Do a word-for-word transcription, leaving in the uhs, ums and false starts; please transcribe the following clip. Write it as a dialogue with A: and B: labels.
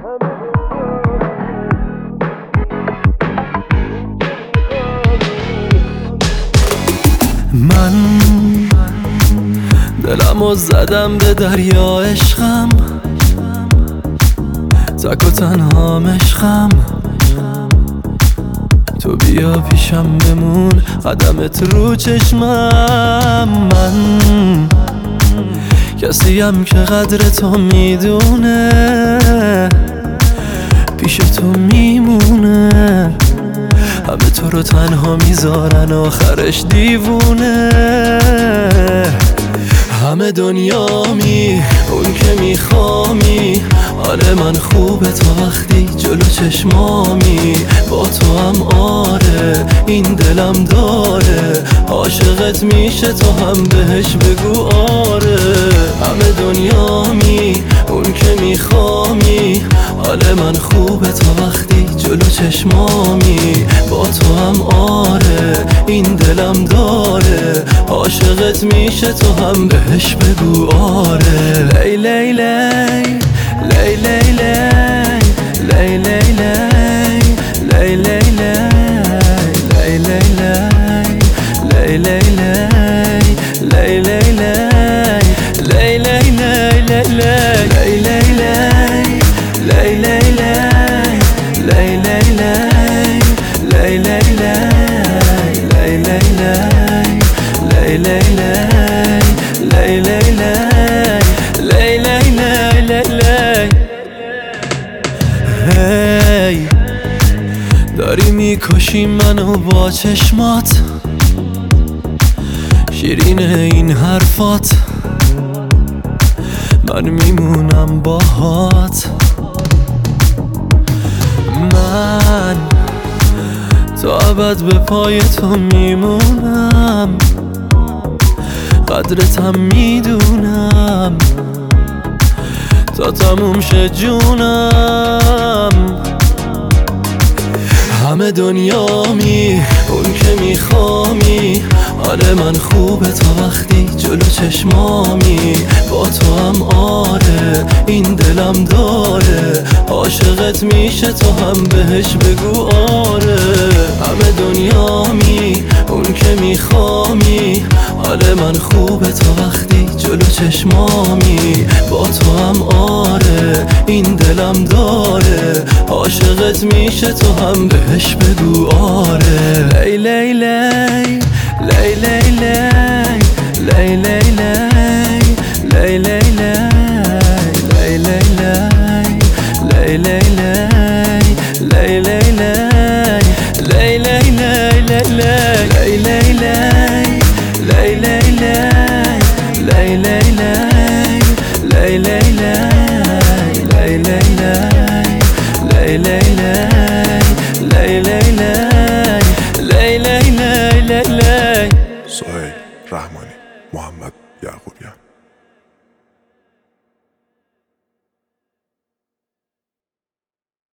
A: من دلمو زدم به دریا عشقم، تک و تنها عشقم. تو بیا پیشم بمون، قدمت رو چشمم. من کسیم که قدر تو میدونه، پیش تو میمونه. همه تو رو تنها میذارن، آخرش دیوونه. همه دنیامی، اون که میخوامی. حال من خوبه تا وقتی جلو چشمامی. با تو هم آره، این دلم داره. عاشقت میشه تو هم بهش بگو آره. همه دنیامی، اون که میخوامی. حال من خوبه تا وقتی جلو چشمامی. با تو هم آره، این دلم داره. عاشقت میشه تو هم بهش بگو آره. لی لی لی لی لی لی لی لی لی لی لی لی لی لی لی لی لی لی هی داری میکشی منو با چشمات، شیرین این حرفات. من میمونم باهات. من تا ابد به پای تو میمونم، قدرتم میدونم تا تموم شه جونم. همه دنیامی، اون که میخوامی. حال من خوبه تا وقتی جلو چشمامی. با تو هم آره، این دلم داره. عاشقت میشه تو هم بهش بگو آره. همه دنیامی، اون که میخوامی. حال من خوبه تا وقتی جلو چشمامی. با تو هم آره، این دلم داره. عاشقت میشه تو هم بهش بگو آره. لی لی لی لی لی لی لی لی لی لی لی لی لی لی لی
B: سهیل رحمانی، محمد یعقوبیان.